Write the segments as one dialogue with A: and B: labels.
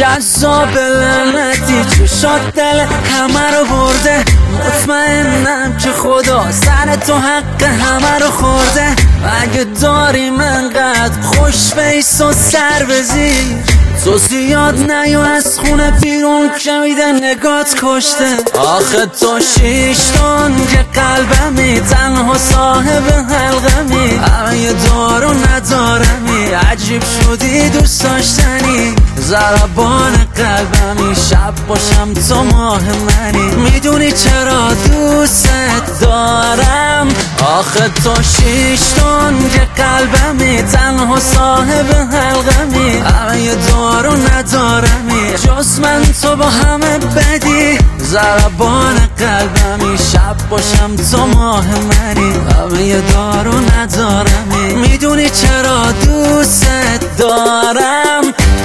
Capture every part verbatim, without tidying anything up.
A: جذاب لعنتی چشات دل همه رو برده. مطمئنم که خدا سر تو حق همه رو خورده. اگه داری منقدر خوش فیس و سر بزیر، تو زیاد نیو از خونه بیرون که میده نگات کشته. آخه تو شیشتون که قلبمی تنها صاحب حلقمی، همه یه دارو ندارمی، عجیب شدی دوست داشتنی. ضربان قلبمی شب باشم تو ماه منی، میدونی چرا دوست دارم. آخه تو شیشتون که قلبمی تنها صاحب حلقمی، همه یه دارو ندارمی، جز من تو با همه بدی. ضربان قلبمی شب باشم تو ماه منی، همه یه دارو ندارمی، میدونی چرا دوست دارم.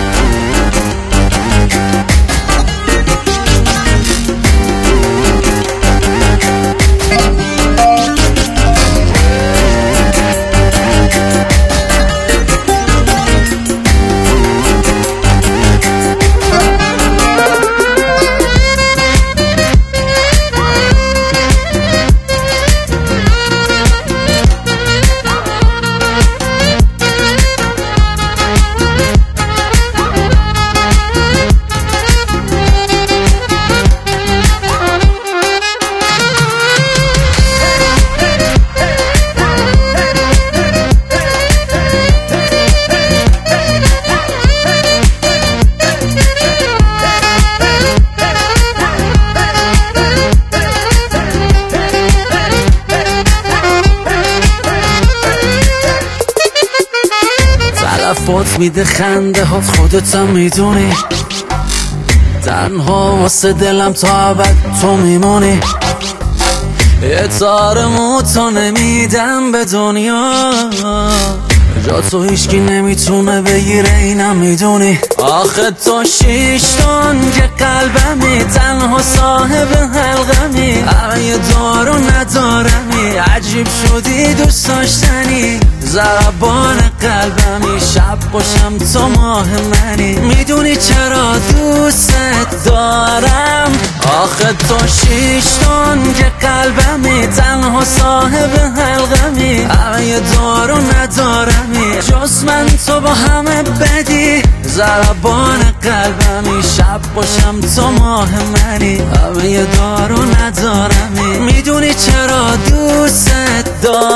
A: تلفات میده خنده هات خودتم میدونی، تنها واسه دلم تا ابد تو میمونی. یه تار موتو نمیدم به دنیا، جا تو هیچکی نمیتونه بگیره اینم میدونی. آخه تو شیشتون که قلبمی تنها صاحب حلقمی، همه یه دارو ندارمی، عجیب شدی دوست داشتنی. ضربان قلبمی شب باشم تو ماه منی، میدونی چرا دوست دارم. آخه تو شیشتون که قلبمی تنها صاحب حلقمی، همه یه دارو ندارمی، جز من تو با همه بدی. ضربان قلبمی شب باشم تو ماه منی، همه یه دارو ندارمی، میدونی چرا دوست دارم.